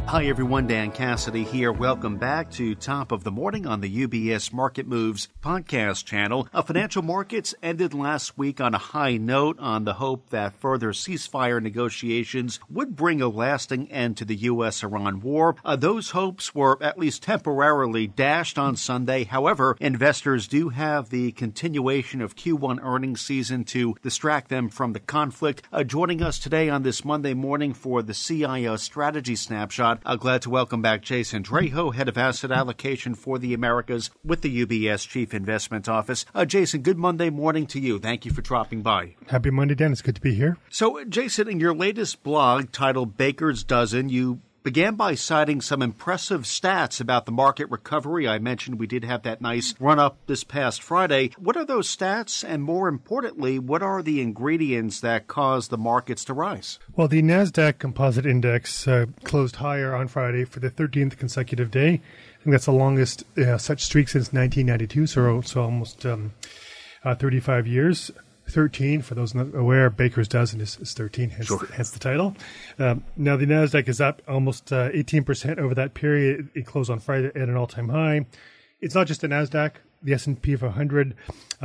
Hi everyone, Dan Cassidy here. Welcome back to Top of the Morning on the UBS Market Moves podcast channel. Financial markets ended last week on a high note on the hope that further ceasefire negotiations would bring a lasting end to the U.S.-Iran war. Those hopes were at least temporarily dashed on Sunday. However, investors do have the continuation of Q1 earnings season to distract them from the conflict. Joining us today on this Monday morning for the CIO Strategy Snapshot, glad to welcome back Jason Draho, Head of Asset Allocation for the Americas with the UBS Chief Investment Office. Jason, good Monday morning to you. Thank you for dropping by. Happy Monday, Dan. It's good to be here. So, Jason, in your latest blog titled Baker's Dozen, you began by citing some impressive stats about the market recovery. I mentioned we did have that nice run-up this past Friday. What are those stats? And more importantly, what are the ingredients that cause the markets to rise? Well, the NASDAQ Composite Index closed higher on Friday for the 13th consecutive day. I think that's the longest such streak since 1992, so almost 35 years. 13, for those not aware, Baker's Dozen is 13, hence the title. Now, the NASDAQ is up almost 18% over that period. It closed on Friday at an all-time high. It's not just the NASDAQ. The S&P 500,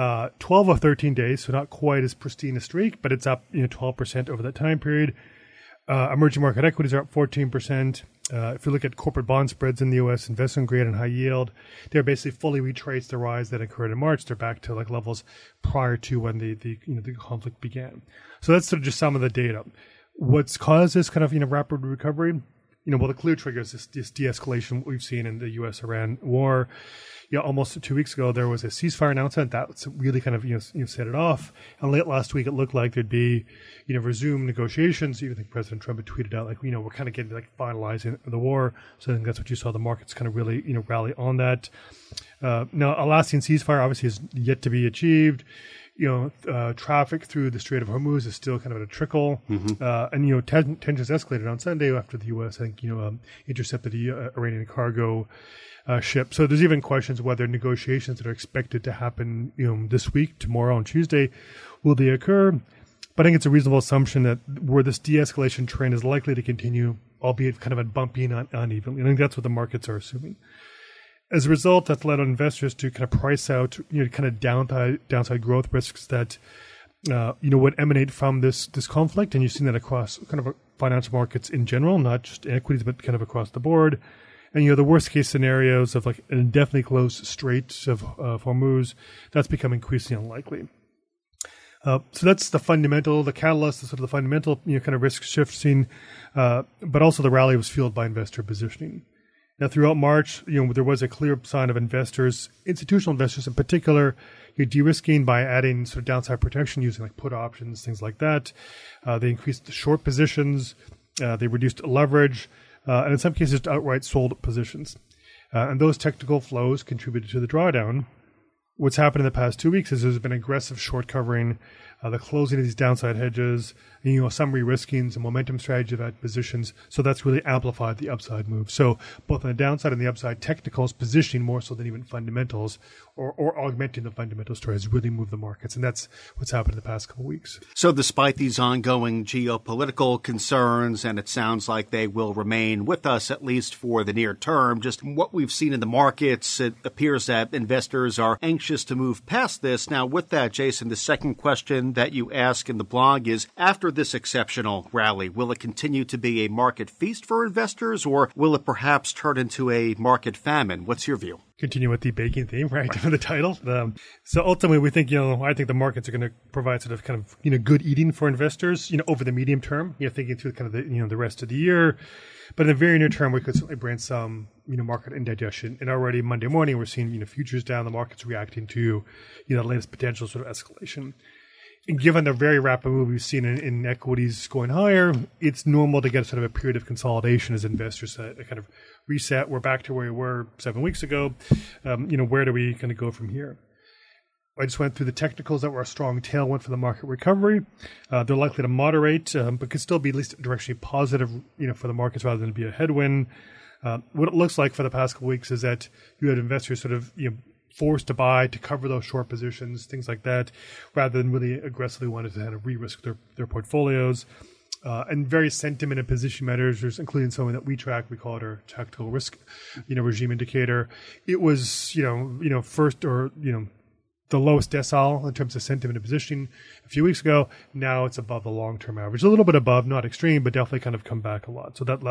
12 of 13 days, so not quite as pristine a streak, but it's up 12% over that time period. Emerging market equities are up 14%. If you look at corporate bond spreads in the U.S., investment grade and high yield, they're basically fully retraced the rise that occurred in March. They're back to like levels prior to when the conflict began. So that's sort of just some of the data. What's caused this kind of rapid recovery? Well, the clear trigger is this de-escalation we've seen in the U.S.-Iran war. Almost 2 weeks ago, there was a ceasefire announcement that really kind of set it off. And late last week, it looked like there'd be resumed negotiations. Even think President Trump had tweeted out we're kind of getting finalizing the war. So I think that's what you saw. The markets kind of really rally on that. Now, a lasting ceasefire obviously is yet to be achieved. Traffic through the Strait of Hormuz is still kind of at a trickle. And tensions escalated on Sunday after the U.S. I think intercepted the Iranian cargo ship. So there's even questions whether negotiations that are expected to happen this week, tomorrow, and Tuesday, will they occur? But I think it's a reasonable assumption that where this de-escalation trend is likely to continue, albeit kind of a bumpy and unevenly. I think that's what the markets are assuming. As a result, that's led investors to kind of price out kind of downside growth risks that would emanate from this conflict, and you've seen that across kind of financial markets in general, not just equities, but kind of across the board. And the worst case scenarios of like an indefinitely closed Strait of Hormuz, that's become increasingly unlikely. So that's the catalyst, sort of the fundamental kind of risk shifting, but also the rally was fueled by investor positioning. Now, throughout March, there was a clear sign of investors, institutional investors in particular, de-risking by adding sort of downside protection using like put options, things like that. They increased the short positions. They reduced leverage. And in some cases, outright sold positions. And those technical flows contributed to the drawdown. What's happened in the past 2 weeks is there's been aggressive short covering, the closing of these downside hedges, and, some re-risking, some momentum strategy of that positions. So that's really amplified the upside move. So both on the downside and the upside, technicals positioning more so than even fundamentals or augmenting the fundamental stories really move the markets. And that's what's happened in the past couple of weeks. So despite these ongoing geopolitical concerns, and it sounds like they will remain with us at least for the near term, just what we've seen in the markets, it appears that investors are anxious to move past this. Now, with that, Jason, the second question that you ask in the blog is, after this exceptional rally, will it continue to be a market feast for investors, or will it perhaps turn into a market famine? What's your view? Continue with the baking theme, right, for the title. So ultimately, we think, I think the markets are going to provide sort of kind of, good eating for investors, over the medium term, thinking through kind of the, the rest of the year. But in the very near term, we could certainly bring some, market indigestion. And already Monday morning, we're seeing, futures down, the market's reacting to, the latest potential sort of escalation. And given the very rapid move we've seen in equities going higher, it's normal to get sort of a period of consolidation as investors kind of reset. We're back to where we were 7 weeks ago. Where do we kind of go from here? I just went through the technicals that were a strong tailwind for the market recovery. They're likely to moderate, but could still be at least directionally positive, for the markets rather than be a headwind. What it looks like for the past couple weeks is that you had investors sort of, forced to buy to cover those short positions, things like that, rather than really aggressively wanted to kind of re-risk their portfolios. and various sentiment and position measures, including something that we track. We call it our tactical risk, regime indicator. It was, first or, the lowest decile in terms of sentiment and positioning a few weeks ago. Now it's above the long-term average, a little bit above, not extreme, but definitely kind of come back a lot. So that,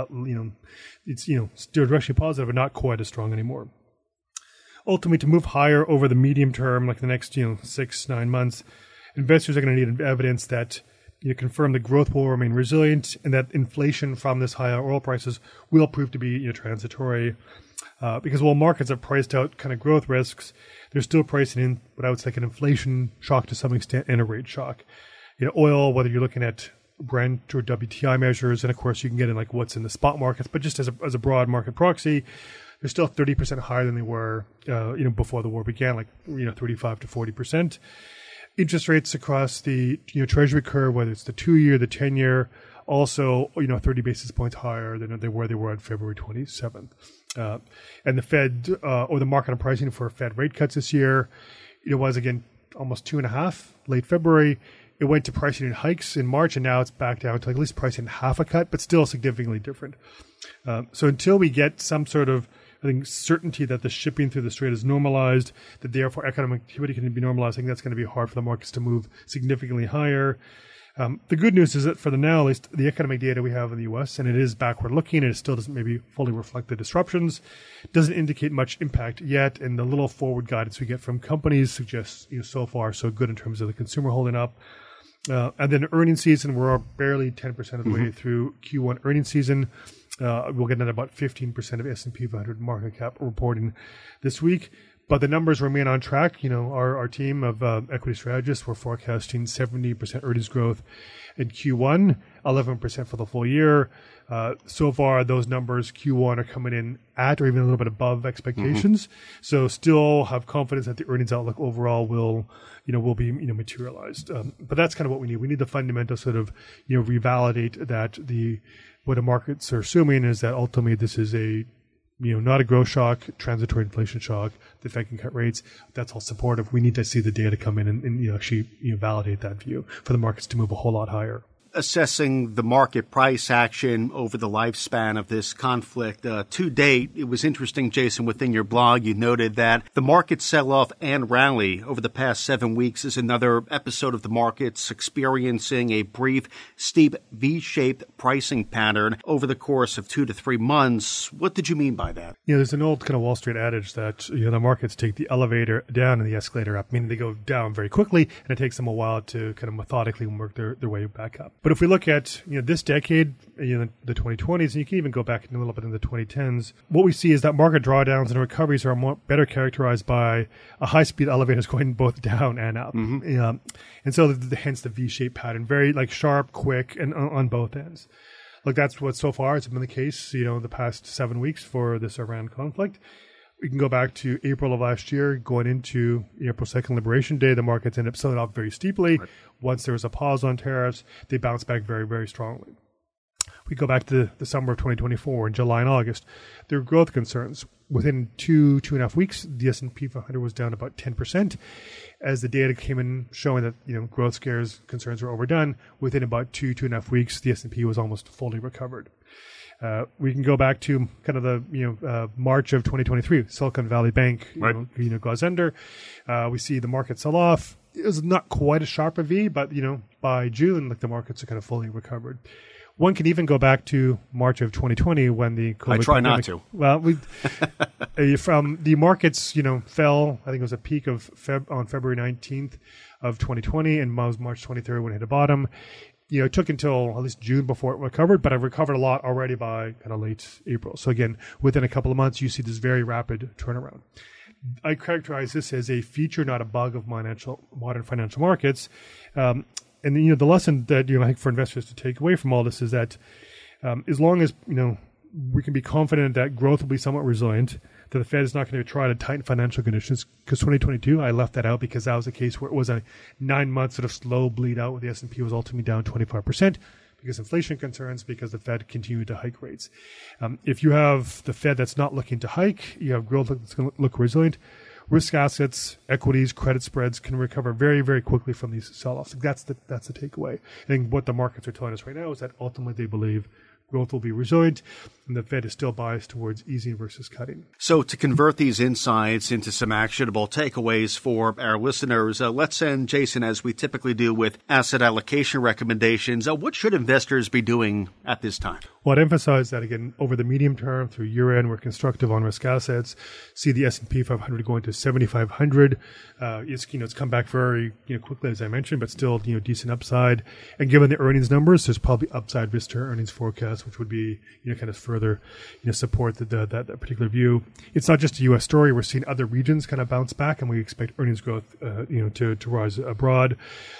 it's, still directionally positive, but not quite as strong anymore. Ultimately, to move higher over the medium term, like the next, 6-9 months, investors are going to need evidence that confirm the growth will remain resilient and that inflation from this higher oil prices will prove to be transitory. Because while markets have priced out kind of growth risks, they're still pricing in what I would say like an inflation shock to some extent and a rate shock. Oil, whether you're looking at Brent or WTI measures, and of course you can get in like what's in the spot markets, but just as a broad market proxy, they're still 30% higher than they were, before the war began, like 35 to 40%. Interest rates across the Treasury curve, whether it's the 2-year, the 10-year, also 30 basis points higher than they were on February 27th. And the Fed or the market on pricing for Fed rate cuts this year, it was again almost 2.5 late February. It went to pricing in hikes in March, and now it's back down to at least pricing half a cut, but still significantly different. So until we get some sort of certainty that the shipping through the strait is normalized, that therefore economic activity can be normalized, I think that's going to be hard for the markets to move significantly higher. The good news is that for the now, at least the economic data we have in the U.S., and it is backward looking, and it still doesn't maybe fully reflect the disruptions, doesn't indicate much impact yet, and the little forward guidance we get from companies suggests so far so good in terms of the consumer holding up. And then earnings season, we're barely 10% of the way through Q1 earnings season. We'll get at about 15% of S&P 500 market cap reporting this week. But the numbers remain on track. Our team of equity strategists, we're forecasting 70% earnings growth in Q1, 11% for the full year. So far, those numbers, Q1, are coming in at or even a little bit above expectations. So still have confidence that the earnings outlook overall will be materialized. But that's kind of what we need. We need the fundamental sort of revalidate that what the markets are assuming is that ultimately this is a not a growth shock, transitory inflation shock. The Fed can cut rates. That's all supportive. We need to see the data come in and actually validate that view for the markets to move a whole lot higher. Assessing the market price action over the lifespan of this conflict to date, it was interesting, Jason, within your blog, you noted that the market sell-off and rally over the past 7 weeks is another episode of the markets experiencing a brief, steep V-shaped pricing pattern over the course of 2 to 3 months. What did you mean by that? There's an old kind of Wall Street adage that the markets take the elevator down and the escalator up, meaning they go down very quickly, and it takes them a while to kind of methodically work their way back up. But if we look at this decade, the 2020s, and you can even go back a little bit in the 2010s, what we see is that market drawdowns and recoveries are better characterized by a high-speed elevators going both down and up. And so hence the V-shaped pattern, very sharp, quick, and on both ends. That's what so far has been the case, the past 7 weeks for this Iran conflict. We can go back to April of last year, going into April 2nd, Liberation Day. The markets ended up selling off very steeply. Right. Once there was a pause on tariffs, they bounced back very, very strongly. We go back to the summer of 2024, in July and August. There were growth concerns. Within 2.5 weeks, the S&P 500 was down about 10%. As the data came in showing that growth scares concerns were overdone, within about 2.5 weeks, the S&P was almost fully recovered. We can go back to kind of the March of 2023, Silicon Valley Bank goes under. We see the market sell off. It was not quite as sharp a V, but by June, the markets are kind of fully recovered. One can even go back to March of 2020 when the COVID I try pandemic, not to. Well, from the markets, fell. I think it was a peak of on February 19th of 2020, and March 23rd when it hit a bottom. It took until at least June before it recovered, but I've recovered a lot already by kind of late April. So again, within a couple of months, you see this very rapid turnaround. I characterize this as a feature, not a bug of modern financial markets. And the lesson that I think for investors to take away from all this is that as long as we can be confident that growth will be somewhat resilient, that the Fed is not going to try to tighten financial conditions. Because 2022, I left that out because that was a case where it was a 9-month sort of slow bleed out where the S&P was ultimately down 25% because inflation concerns, because the Fed continued to hike rates. If you have the Fed that's not looking to hike, you have growth that's going to look resilient. risk assets, equities, credit spreads can recover very, very quickly from these sell-offs. That's the takeaway. I think what the markets are telling us right now is that ultimately they believe growth will be resilient, and the Fed is still biased towards easing versus cutting. So to convert these insights into some actionable takeaways for our listeners, let's end, Jason, as we typically do with asset allocation recommendations. What should investors be doing at this time? Well, I'd emphasize that, again, over the medium term through year-end, we're constructive on risk assets. See the S&P 500 going to 7,500. It's come back very quickly, as I mentioned, but still decent upside. And given the earnings numbers, there's probably upside risk to our earnings forecast, which would be kind of further support that particular view. It's not just a U.S. story. We're seeing other regions kind of bounce back, and we expect earnings growth to rise abroad.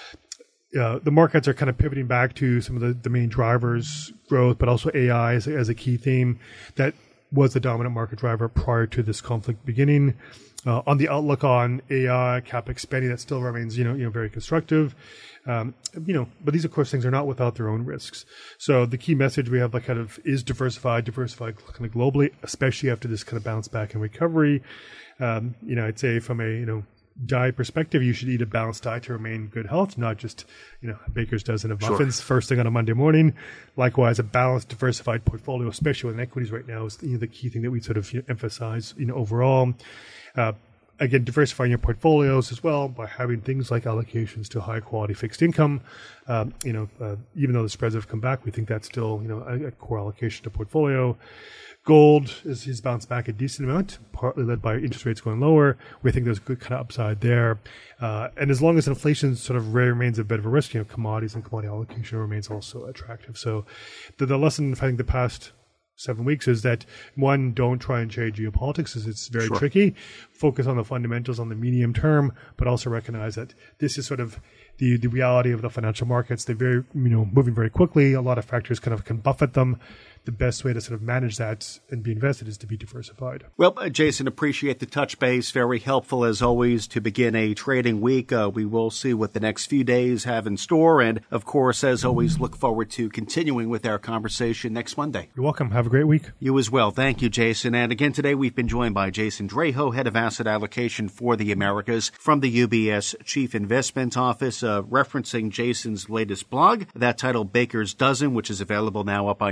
The markets are kind of pivoting back to some of the main drivers, growth, but also AI as a key theme that was the dominant market driver prior to this conflict beginning. On the outlook on AI, CapEx spending, that still remains, very constructive. But these, of course, things are not without their own risks. So the key message we have is diversified kind of globally, especially after this kind of bounce back and recovery. I'd say from a, diet perspective, you should eat a balanced diet to remain good health, not just, a baker's dozen of muffins first thing on a Monday morning. Likewise, a balanced, diversified portfolio, especially with equities right now, is the key thing that we sort of emphasize, overall. Again, diversifying your portfolios as well by having things like allocations to high quality fixed income. Even though the spreads have come back, we think that's still, a core allocation to portfolio. Gold has bounced back a decent amount, partly led by interest rates going lower. We think there's a good kind of upside there. And as long as inflation sort of remains a bit of a risk, commodities and commodity allocation remains also attractive. So the lesson, I think, the past 7 weeks is that, one, don't try and change geopolitics, as it's very tricky. Focus on the fundamentals on the medium term, but also recognize that this is sort of the reality of the financial markets. They're very, moving very quickly. A lot of factors kind of can buffet them. The best way to sort of manage that and be invested is to be diversified. Well, Jason, appreciate the touch base. Very helpful, as always, to begin a trading week. We will see what the next few days have in store. And, of course, as always, look forward to continuing with our conversation next Monday. You're welcome. Have a great week. You as well. Thank you, Jason. And again, today we've been joined by Jason Draho, Head of Asset Allocation for the Americas from the UBS Chief Investment Office, referencing Jason's latest blog, that titled Baker's Dozen, which is available now up on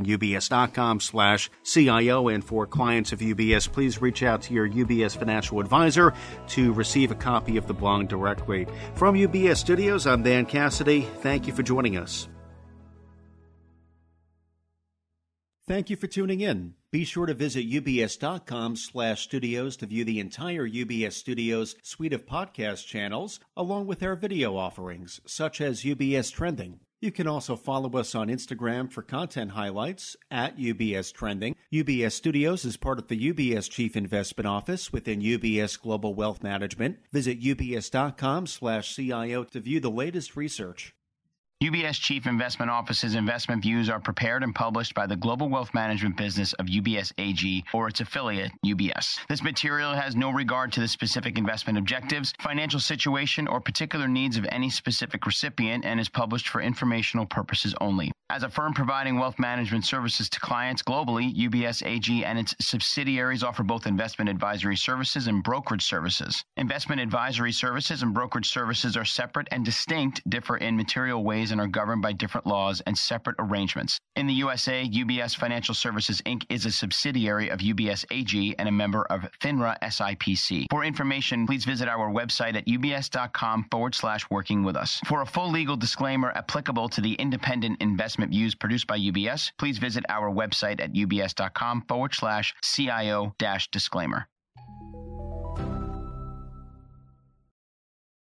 ubs.com/CIO. And for clients of UBS, please reach out to your UBS financial advisor to receive a copy of the blog directly. From UBS Studios, I'm Dan Cassidy. Thank you for joining us. Thank you for tuning in. Be sure to visit ubs.com/studios to view the entire UBS Studios suite of podcast channels, along with our video offerings, such as UBS Trending. You can also follow us on Instagram for content highlights at UBS Trending. UBS Studios is part of the UBS Chief Investment Office within UBS Global Wealth Management. Visit ubs.com/CIO to view the latest research. UBS Chief Investment Office's investment views are prepared and published by the global wealth management business of UBS AG or its affiliate, UBS. This material has no regard to the specific investment objectives, financial situation, or particular needs of any specific recipient and is published for informational purposes only. As a firm providing wealth management services to clients globally, UBS AG and its subsidiaries offer both investment advisory services and brokerage services. Investment advisory services and brokerage services are separate and distinct, differ in material ways, and are governed by different laws and separate arrangements. In the USA, UBS Financial Services, Inc. is a subsidiary of UBS AG and a member of FINRA SIPC. For information, please visit our website at ubs.com/working with us. For a full legal disclaimer applicable to the independent investment views produced by UBS, please visit our website at ubs.com/CIO-disclaimer.